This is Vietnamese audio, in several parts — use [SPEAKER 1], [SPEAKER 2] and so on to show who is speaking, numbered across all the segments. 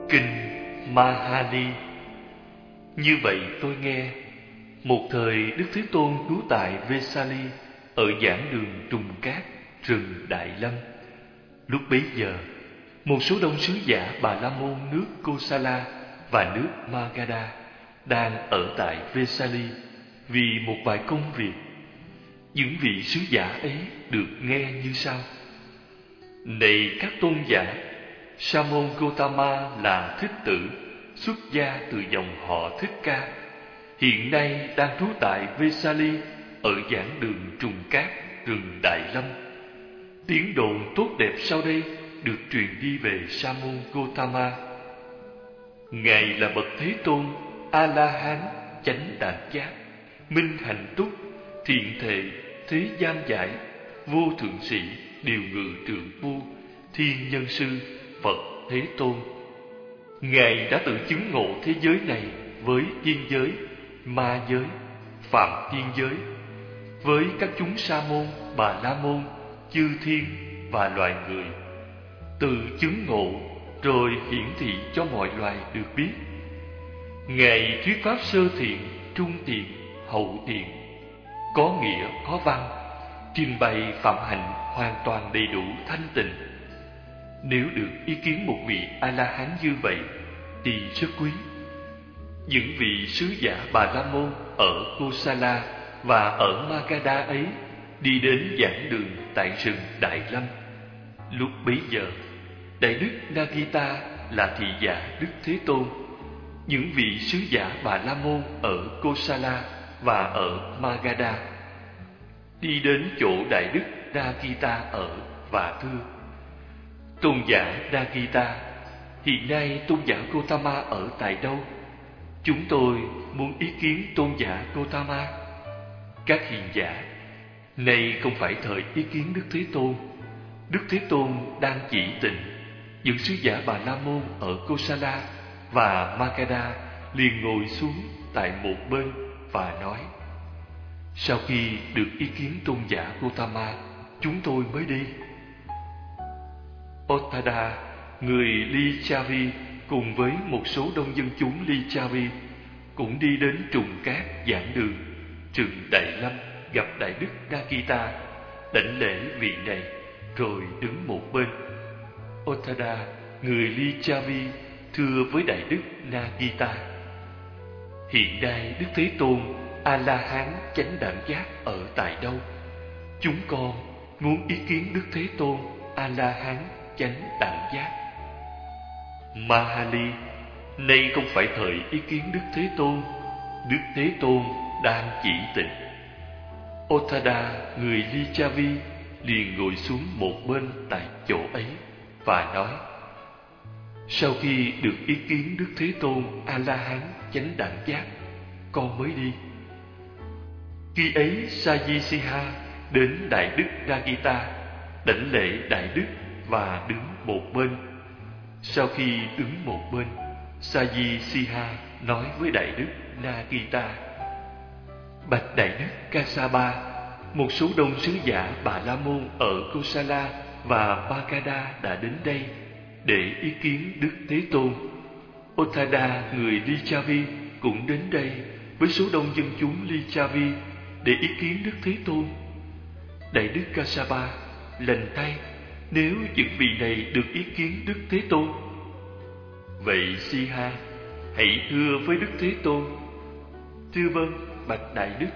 [SPEAKER 1] Kinh Mahali. Như vậy tôi nghe, một thời Đức Thế Tôn trú tại Vesali, ở giảng đường Trùng Cát, rừng Đại Lâm. Lúc bấy giờ, một số đông sứ giả Bà La Môn nước Kosala và nước Magadha đang ở tại Vesali vì một vài công việc. Những vị sứ giả ấy được nghe như sau: Này các tôn giả, Sa môn Gotama là thích tử, xuất gia từ dòng họ Thích Ca, hiện nay đang trú tại Vesali ở giảng đường Trùng Cát, rừng Đại Lâm. Tiếng đồn tốt đẹp sau đây được truyền đi về Sa môn Gotama. Ngài là bậc Thế Tôn, A La Hán, chánh đẳng giác, minh hạnh túc, thiện thệ, thế gian giải, vô thượng sĩ, điều ngự trượng phu, thiên nhân sư, Phật Thế Tôn. Ngài đã tự chứng ngộ thế giới này với thiên giới, ma giới, phạm thiên giới, với các chúng sa môn, bà la môn, chư thiên và loài người. Tự chứng ngộ rồi hiển thị cho mọi loài được biết. Ngài thuyết pháp sơ thiện, trung thiện, hậu thiện, có nghĩa có văn, trình bày phạm hạnh hoàn toàn đầy đủ thanh tịnh. Nếu được ý kiến một vị A-la-hán như vậy thì rất quý. Những vị sứ giả Bà La Môn ở Kosala và ở Magadha ấy đi đến giảng đường tại rừng Đại Lâm. Lúc bấy giờ, Đại Đức Nagita là thị giả Đức Thế Tôn. Những vị sứ giả Bà La Môn ở Kosala và ở Magadha đi đến chỗ Đại Đức Nagita ở và thưa: Tôn giả Nagita, hiện nay tôn giả Gotama ở tại đâu? Chúng tôi muốn ý kiến tôn giả Gotama. Các hiền giả, nay không phải thời ý kiến Đức Thế Tôn. Đức Thế Tôn đang chỉ tịnh. Những sứ giả Bà La Môn ở Kosala và Magadha liền ngồi xuống tại một bên và nói: Sau khi được ý kiến tôn giả Gotama, chúng tôi mới đi. Ottada, người Lichavi, cùng với một số đông dân chúng Lichavi cũng đi đến Trùng Cát giảng đường rừng Đại Lâm, gặp Đại Đức Nagita, đảnh lễ vị này rồi đứng một bên. Ottada, người Lichavi, thưa với Đại Đức Nagita: Hiện nay Đức Thế Tôn A-la-hán chánh đẳng giác ở tại đâu? Chúng con muốn ý kiến Đức Thế Tôn A-la-hán chánh đẳng giác. Mahali, nay không phải thời ý kiến Đức Thế Tôn. Đức Thế Tôn đang chỉ tịnh. Ottada, người Lichavi, liền ngồi xuống một bên tại chỗ ấy và nói: Sau khi được ý kiến Đức Thế Tôn A-la-hán chánh đẳng giác, con mới đi. Khi ấy Sajisiha đến Đại Đức Nagita, đảnh lễ Đại Đức và đứng một bên. Sau khi đứng một bên, Sajisiha nói với Đại Đức Nagita: Bạch Đại Đức Kasapa, một số đông sứ giả Bà La Môn ở Kosala và Magadha đã đến đây để ý kiến Đức Thế Tôn. Ottada, người Lichavi, cũng đến đây với số đông dân chúng Lichavi để ý kiến Đức Thế Tôn. Đại Đức Kasapa, lành thay nếu những vị này được ý kiến Đức Thế Tôn. Vậy Siha, hãy thưa với Đức Thế Tôn. Thưa vâng, bạch Đại Đức.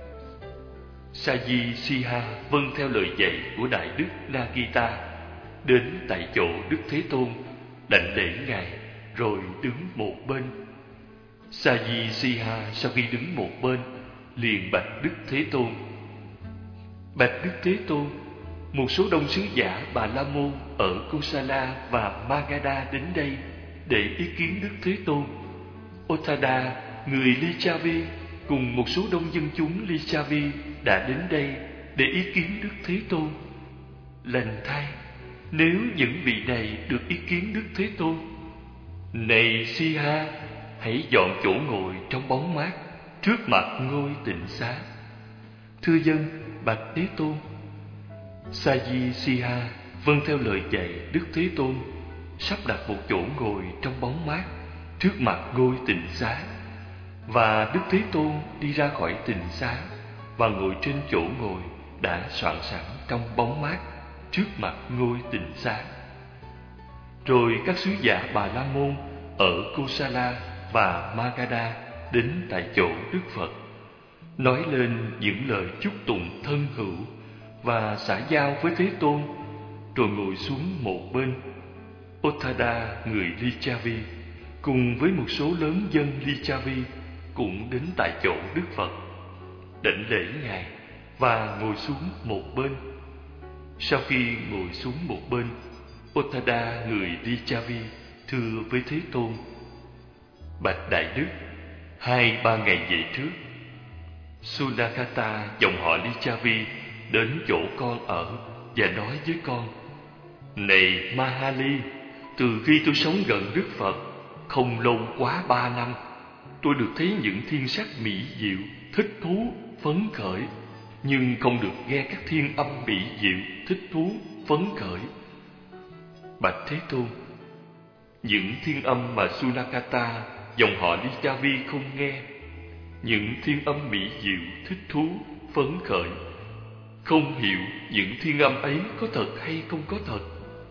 [SPEAKER 1] Saji Siha vâng theo lời dạy của Đại Đức Nagita, đến tại chỗ Đức Thế Tôn, đảnh lễ ngài rồi đứng một bên. Saji Siha sau khi đứng một bên liền bạch Đức Thế Tôn: Bạch Đức Thế Tôn, một số đông sứ giả Bà La Môn ở Kosala và Magadha đến đây để ý kiến Đức Thế Tôn. Ottada, người Lichavi, cùng một số đông dân chúng Lichavi đã đến đây để ý kiến Đức Thế Tôn. Lành thay nếu những vị này được ý kiến Đức Thế Tôn. Này Siha, hãy dọn chỗ ngồi trong bóng mát trước mặt ngôi tịnh xá. Thưa dân, bạch Thế Tôn. Saji Siha vâng theo lời dạy Đức Thế Tôn. sắp đặt một chỗ ngồi trong bóng mát trước mặt ngôi tịnh xá. Và Đức Thế Tôn đi ra khỏi tịnh xá và ngồi trên chỗ ngồi đã soạn sẵn trong bóng mát trước mặt ngôi tịnh xá. Rồi các sứ giả Bà La Môn ở Kosala và Magadha đến tại chỗ Đức Phật, nói lên những lời chúc tụng thân hữu và xã giao với Thế Tôn, rồi ngồi xuống một bên. Ottada người Lichavi cùng với một số lớn dân Lichavi cũng đến tại chỗ Đức Phật, đảnh lễ Ngài và ngồi xuống một bên. Sau khi ngồi xuống một bên, Ottada người Lichavi thưa với Thế Tôn: Bạch Đại Đức, 2-3 ngày về trước, Sunakata dòng họ Lichavi đến chỗ con ở và nói với con: Này Mahali, từ khi tôi sống gần Đức Phật, không lâu quá 3 năm, tôi được thấy những thiên sắc mỹ diệu, thích thú, phấn khởi, nhưng không được nghe các thiên âm mỹ diệu, thích thú, phấn khởi. Bạch Thế Tôn, những thiên âm mà Sunakata dòng họ Lichavi không nghe, những thiên âm mỹ diệu, thích thú, phấn khởi, không hiểu những thiên âm ấy có thật hay không có thật.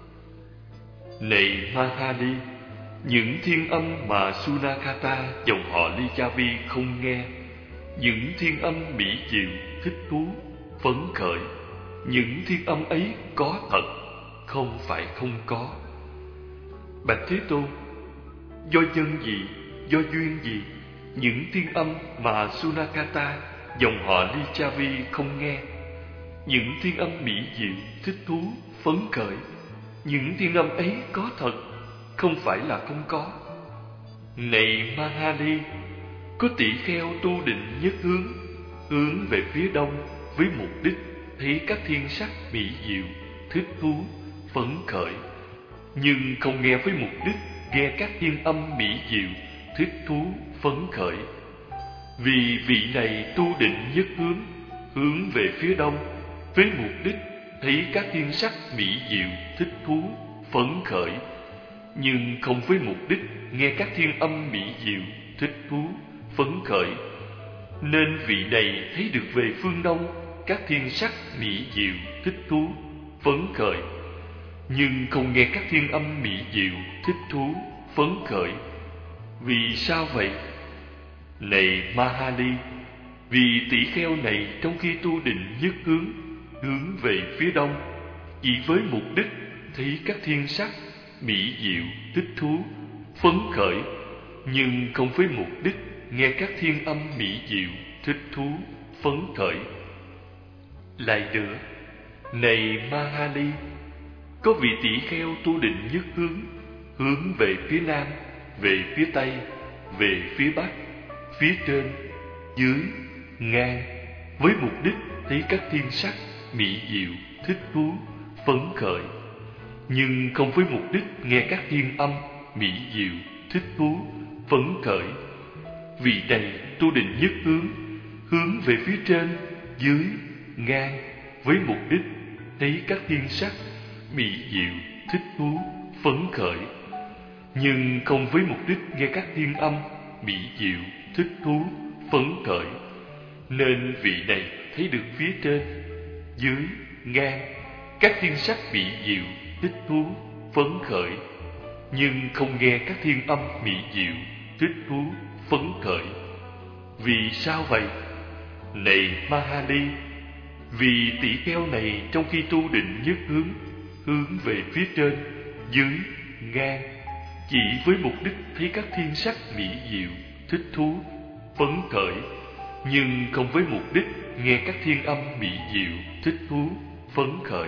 [SPEAKER 1] Này Mahali, những thiên âm mà Sunakata dòng họ Lichavi không nghe, những thiên âm mỹ diệu, thích thú, phấn khởi, những thiên âm ấy có thật, không phải không có. Bạch Thế Tôn, do nhân gì, do duyên gì, những thiên âm mà Sunakata dòng họ Lichavi không nghe, những thiên âm mỹ diệu, thích thú, phấn khởi, những thiên âm ấy có thật, không phải là không có. Này Mahali, có tỷ kheo tu định nhất hướng, hướng về phía đông với mục đích thấy các thiên sắc mỹ diệu, thích thú, phấn khởi, nhưng không nghe với mục đích nghe các thiên âm mỹ diệu, thích thú, phấn khởi. Vì vị này tu định nhất hướng, hướng về phía đông với mục đích thấy các thiên sắc mỹ diệu, thích thú, phấn khởi, nhưng không với mục đích nghe các thiên âm mỹ diệu, thích thú, phấn khởi, nên vị này thấy được về phương đông các thiên sắc mỹ diệu, thích thú, phấn khởi, nhưng không nghe các thiên âm mỹ diệu, thích thú, phấn khởi. Vì sao vậy? Này Mahali, vì tỷ kheo này trong khi tu định nhất hướng, hướng về phía đông, chỉ với mục đích thấy các thiên sắc mỹ diệu, thích thú, phấn khởi, nhưng không với mục đích nghe các thiên âm mỹ diệu, thích thú, phấn khởi. Lại nữa, này Mahali, có vị tỷ kheo tu định nhất hướng, hướng về phía nam, về phía tây, về phía bắc, phía trên, dưới, ngang, với mục đích thấy các thiên sắc mỹ diệu, thích thú, phấn khởi, nhưng không với mục đích nghe các thiên âm mỹ diệu, thích thú, phấn khởi. Vị này tu định nhất hướng, hướng về phía trên, dưới, ngang, với mục đích thấy các thiên sắc mỹ diệu, thích thú, phấn khởi, nhưng không với mục đích nghe các thiên âm mỹ diệu, thích thú, phấn khởi, nên vị này thấy được phía trên, dưới, ngang, các thiên sắc mỹ diệu, thích thú, phấn khởi, nhưng không nghe các thiên âm mỹ diệu, thích thú, phấn khởi. Vì sao vậy? Này Mahali, vì tỷ kheo này trong khi tu định nhất hướng, hướng về phía trên, dưới, ngang, chỉ với mục đích thấy các thiên sắc mỹ diệu, thích thú, phấn khởi, nhưng không với mục đích nghe các thiên âm mỹ diệu, thích thú, phấn khởi.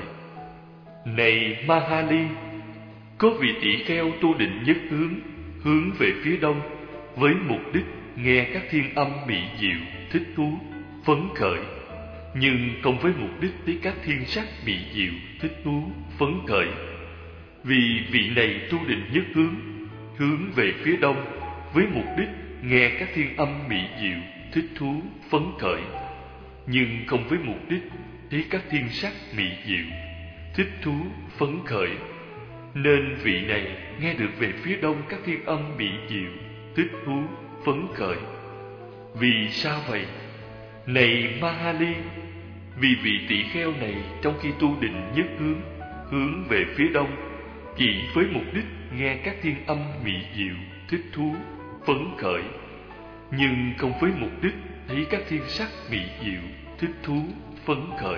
[SPEAKER 1] Này Mahali, có vị tỷ kheo tu định nhất hướng, hướng về phía đông, với mục đích nghe các thiên âm mỹ diệu, thích thú, phấn khởi, nhưng không với mục đích thấy các thiên sắc mỹ diệu, thích thú, phấn khởi. Vì vị này tu định nhất hướng, hướng về phía đông, với mục đích nghe các thiên âm mỹ diệu, thích thú, phấn khởi, nhưng không với mục đích thấy các thiên sắc mỹ diệu, thích thú, phấn khởi, Nên vị này nghe được về phía đông các thiên âm mỹ diệu, thích thú, phấn khởi. Vì sao vậy? Này Mahali, vì vị tỷ kheo này trong khi tu định nhất hướng về phía đông, chỉ với mục đích nghe các thiên âm mỹ diệu, thích thú, phấn khởi, nhưng không với mục đích thấy các thiên sắc mỹ diệu, thích thú, phấn khởi.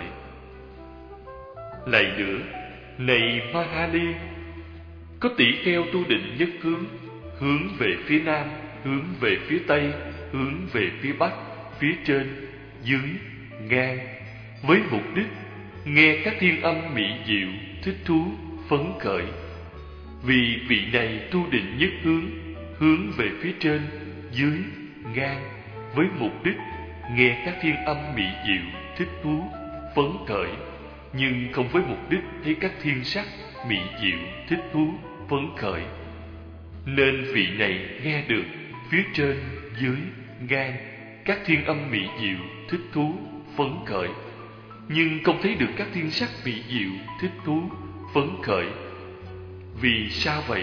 [SPEAKER 1] Lại nữa, này Mahali, có tỷ kheo tu định nhất hướng về phía nam, hướng về phía tây, hướng về phía bắc, phía trên, dưới, ngang, với mục đích nghe các thiên âm mỹ diệu, thích thú, phấn khởi. Vì vị này tu định nhất hướng về phía trên, dưới, ngang, với mục đích nghe các thiên âm mỹ diệu, thích thú, phấn khởi, nhưng không với mục đích thấy các thiên sắc mỹ diệu, thích thú, phấn khởi. Nên vị này nghe được phía trên, dưới, ngang các thiên âm mỹ diệu, thích thú, phấn khởi, nhưng không thấy được các thiên sắc mỹ diệu, thích thú, phấn khởi. Vì sao vậy?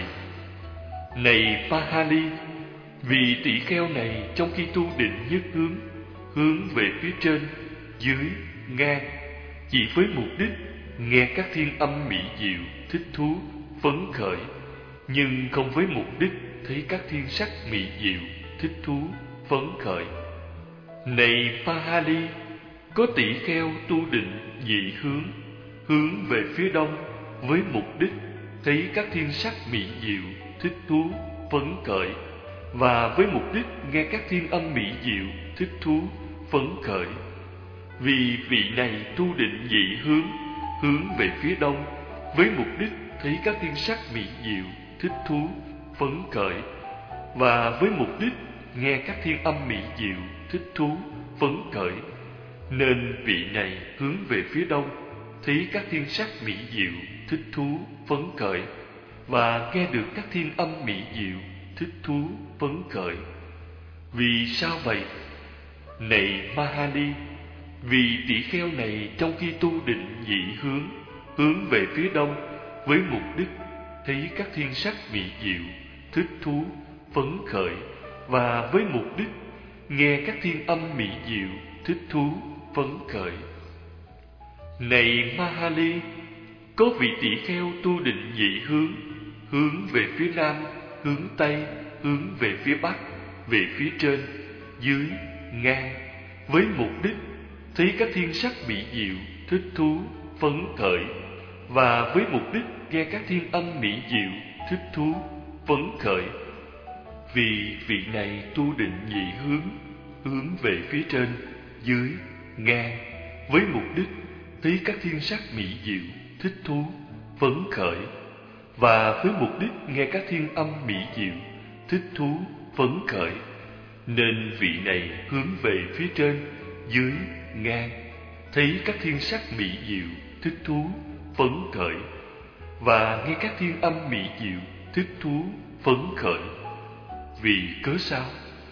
[SPEAKER 1] Này Mahali, vì tỷ kheo này trong khi tu định nhất hướng về phía trên, dưới, ngang, chỉ với mục đích nghe các thiên âm mỹ diệu, thích thú, phấn khởi, nhưng không với mục đích thấy các thiên sắc mỹ diệu, thích thú, phấn khởi. Này Mahali, có tỷ kheo tu định dị hướng về phía đông với mục đích thấy các thiên sắc mỹ diệu, thích thú, phấn khởi, và với mục đích nghe các thiên âm mỹ diệu, thích thú, phấn khởi. Vì vị này tu định dị hướng về phía đông với mục đích thấy các thiên sắc mỹ diệu, thích thú, phấn khởi, và với mục đích nghe các thiên âm mỹ diệu, thích thú, phấn khởi. Nên vị này hướng về phía đông thấy các thiên sắc mỹ diệu, thích thú, phấn khởi, và nghe được các thiên âm mỹ diệu, thích thú, phấn khởi. Vì sao vậy? Này Mahali, vì tỷ kheo này trong khi tu định dị hướng về phía đông với mục đích thấy các thiên sắc mỹ diệu, thích thú, phấn khởi, và với mục đích nghe các thiên âm mỹ diệu, thích thú, phấn khởi. Này Mahali, có vị tỷ kheo tu định dị hướng về phía nam, hướng tây, hướng về phía bắc, về phía trên, dưới, ngang, với mục đích thấy các thiên sắc mỹ diệu, thích thú, phấn khởi, và với mục đích nghe các thiên âm mỹ diệu, thích thú, phấn khởi. Vì vị này tu định dị hướng về phía trên, dưới, ngang, với mục đích thấy các thiên sắc mỹ diệu, thích thú, phấn khởi, và với mục đích nghe các thiên âm mỹ diệu, thích thú, phấn khởi. Nên vị này hướng về phía trên, dưới, ngang, thấy các thiên sắc mỹ diệu, thích thú, phấn khởi, và nghe các thiên âm mỹ diệu, thích thú, phấn khởi. Vì cớ sao?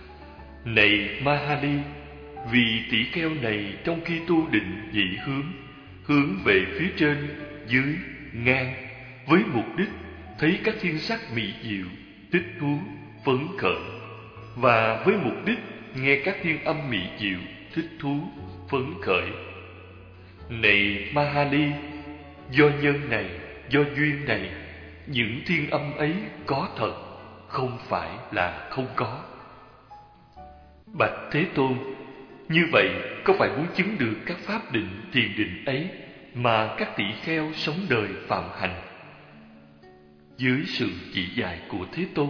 [SPEAKER 1] Này Mahali, vì tỷ kheo này trong khi tu định dị hướng về phía trên, dưới, ngang, với mục đích thấy các thiên sắc mỹ diệu, thích thú, phấn khởi, và với mục đích nghe các thiên âm mỹ diệu, thích thú, phấn khởi. Này Mahali, do nhân này, do duyên này, những thiên âm ấy có thật, không phải là không có. Bạch Thế Tôn, như vậy có phải muốn chứng được các pháp định, thiền định ấy mà các tỷ kheo sống đời phạm hành dưới sự chỉ dạy của Thế Tôn?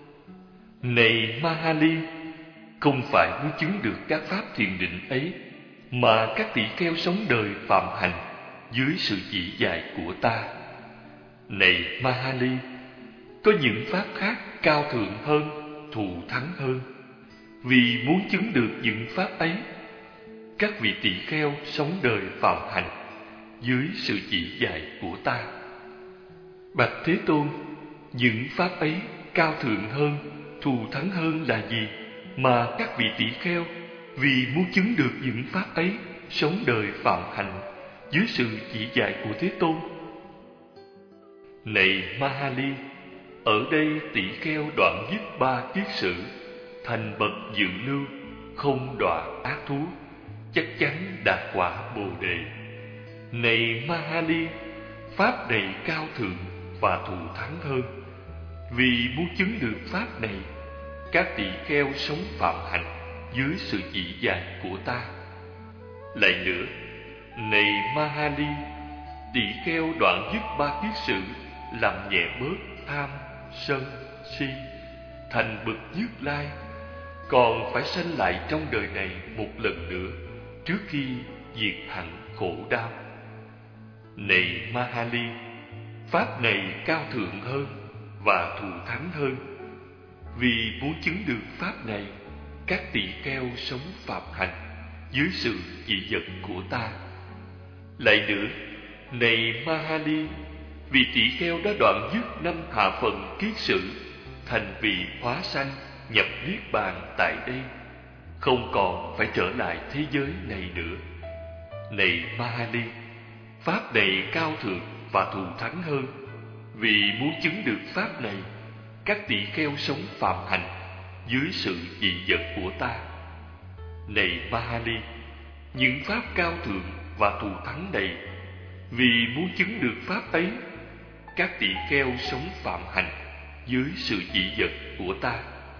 [SPEAKER 1] Này Mahali, không phải muốn chứng được các pháp thiền định ấy mà các tỷ kheo sống đời phạm hành dưới sự chỉ dạy của ta. Này Mahali, có những pháp khác cao thượng hơn, thù thắng hơn. Vì muốn chứng được những pháp ấy, các vị tỷ kheo sống đời phạm hành dưới sự chỉ dạy của ta. Bạch Thế Tôn, những pháp ấy cao thượng hơn, thù thắng hơn là gì mà các vị tỷ kheo vì muốn chứng được những pháp ấy sống đời phạm hành dưới sự chỉ dạy của Thế Tôn? Này Mahali, ở đây tỷ kheo đoạn dứt 3 kiết sử, thành bậc dự lưu, không đọa ác thú, chắc chắn đạt quả Bồ đề. Này Mahali, pháp này cao thượng và thù thắng hơn. Vì muốn chứng được pháp này, các tỳ kheo sống phạm hạnh dưới sự chỉ dạy của ta. Lại nữa, này Mahali, tỳ kheo đoạn dứt 3 kiết sử, làm nhẹ bớt tham, sân, si, thành bậc Nhất Lai, còn phải sanh lại trong đời này một lần nữa trước khi diệt hẳn khổ đau. Này Mahali, pháp này cao thượng hơn và thù thắng hơn. Vì muốn chứng được pháp này, các tỳ kheo sống phạm hạnh dưới sự chỉ dẫn của ta. Lại nữa, này Mahali, vì tỳ kheo đã đoạn dứt 5 hạ phần kiết sử, thành vị hóa sanh nhập niết bàn tại đây, không còn phải trở lại thế giới này nữa. Này Mahali, pháp này cao thượng và thù thắng hơn. Vì muốn chứng được pháp này, các tỳ kheo sống phạm hạnh dưới sự chỉ dẫn của ta. Này Mahali, những pháp cao thượng và thù thắng này, vì muốn chứng được pháp ấy, các tỳ kheo sống phạm hạnh dưới sự chỉ dẫn của ta.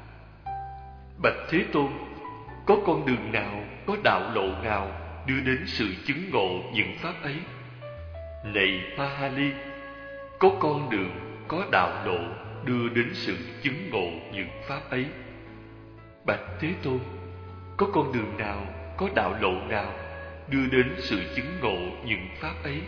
[SPEAKER 1] Bạch Thế Tôn, có con đường nào, có đạo lộ nào đưa đến sự chứng ngộ những pháp ấy? Này Mahali, có con đường, có đạo lộ đưa đến sự chứng ngộ những pháp ấy. Bạch Thế Tôn, có con đường nào, có đạo lộ nào đưa đến sự chứng ngộ những pháp ấy?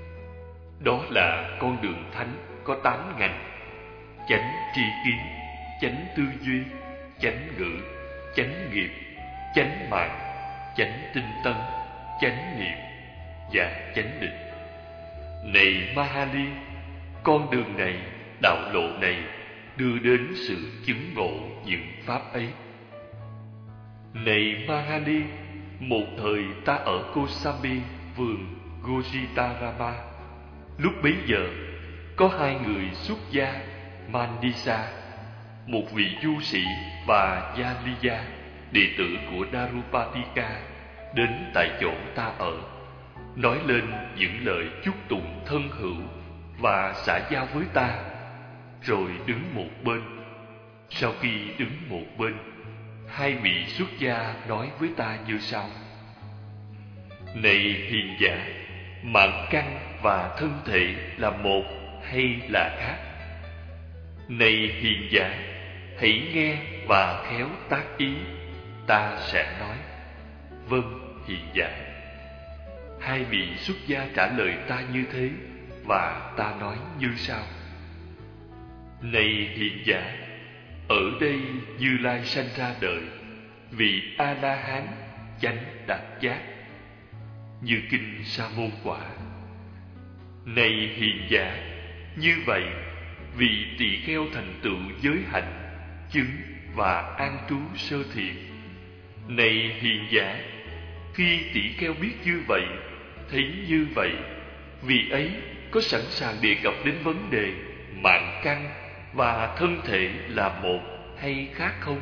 [SPEAKER 1] Đó là con đường thánh có 8 ngành: chánh tri kiến, chánh tư duy, chánh ngữ, chánh nghiệp, chánh mạng, chánh tinh tấn, chánh niệm và chánh định. Này Mahali, con đường này, đạo lộ này đưa đến sự chứng ngộ những pháp ấy. Này Mahali, một thời ta ở Kosambi, vườn Gojitarama. Lúc bấy giờ, có 2 người xuất gia, Mandisa, một vị du sĩ, và Yaliya, đệ tử của Darupatika, đến tại chỗ ta ở, nói lên những lời chúc tụng thân hữu và xã giao với ta, rồi đứng một bên. Sau khi đứng một bên, 2 vị xuất gia nói với ta như sau: Này hiền giả, mạng căn và thân thể là một hay là khác? Này hiền giả, hãy nghe và khéo tác ý, ta sẽ nói. Vâng, hiền giả. 2 vị xuất gia trả lời ta như thế, và ta nói như sau: Này hiền giả, ở đây Như Lai sanh ra đời, vị A-la-hán chánh đạt giác, như kinh Sa Môn Quả. Này hiền giả, như vậy, vị tỳ kheo thành tựu giới hạnh, chứng và an trú sơ thiện. Này hiền giả, khi tỳ kheo biết như vậy, thấy như vậy, vị ấy có sẵn sàng đề cập đến vấn đề mạng căn và thân thể là một hay khác không?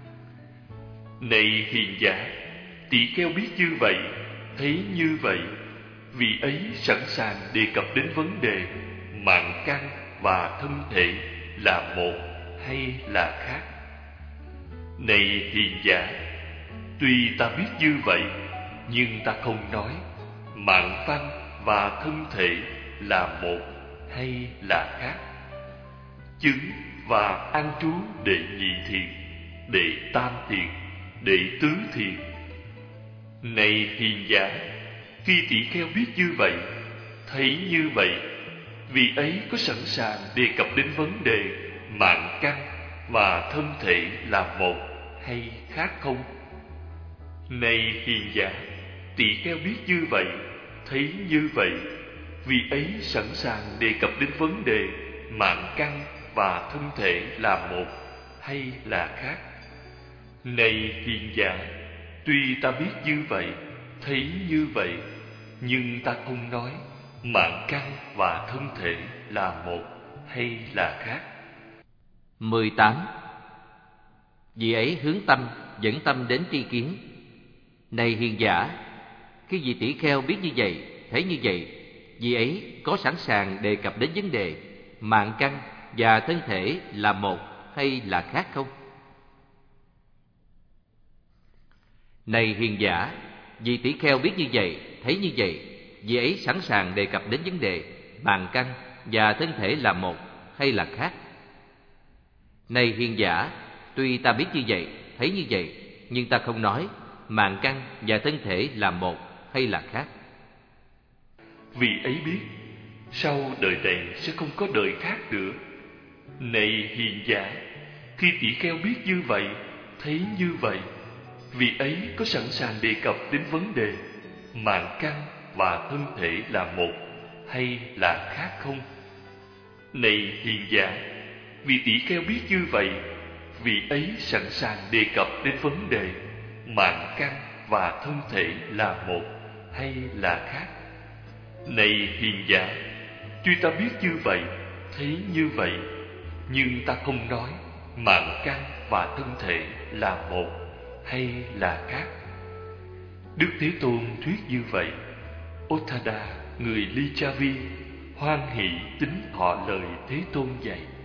[SPEAKER 1] Này hiền giả, tỳ kheo biết như vậy, thấy như vậy, vị ấy sẵn sàng đề cập đến vấn đề mạng căn và thân thể là một hay là khác? Này hiền giả, tuy ta biết như vậy, nhưng ta không nói mạng văn và thân thể là một hay là khác. Chứng và an trú đệ nhị thiền, đệ tam thiền, đệ tứ thiền. Này hiền giả, khi tỳ kheo biết như vậy, thấy như vậy, vị ấy có sẵn sàng đề cập đến vấn đề mạng căn và thân thể là một hay khác không? Này hiền giả, tỳ kheo biết như vậy, thấy như vậy, vị ấy sẵn sàng đề cập đến vấn đề mạng căn và thân thể là một hay là khác? Này hiền giả, tuy ta biết như vậy, thấy như vậy, nhưng ta không nói mạng căn và thân thể là một hay là khác?
[SPEAKER 2] 18. Vị ấy hướng tâm, dẫn tâm đến tri kiến. Này hiền giả, khi vị tỷ kheo biết như vậy, thấy như vậy, vị ấy có sẵn sàng đề cập đến vấn đề mạng căn và thân thể là một hay là khác không? Này hiền giả, vị tỷ kheo biết như vậy, thấy như vậy, vị ấy sẵn sàng đề cập đến vấn đề mạng căn và thân thể là một hay là khác? Này hiền giả, tuy ta biết như vậy, thấy như vậy, nhưng ta không nói mạng căn và thân thể là một hay là khác.
[SPEAKER 1] Vì ấy biết sau đời này sẽ không có đời khác nữa. Này hiền giả, khi tỷ kheo biết như vậy, thấy như vậy, vị ấy có sẵn sàng đề cập đến vấn đề mạng căn và thân thể là một hay là khác không? Này hiền giả, vì tỷ kheo biết như vậy, vị ấy sẵn sàng đề cập đến vấn đề mạng căn và thân thể là một hay là khác? Này hiền giả, tuy ta biết như vậy, thấy như vậy, nhưng ta không nói mạng căn và thân thể là một hay là khác. Đức Thế Tôn thuyết như vậy. Ottada, người Lichavi, hoan hỷ tín thọ lời Thế Tôn dạy.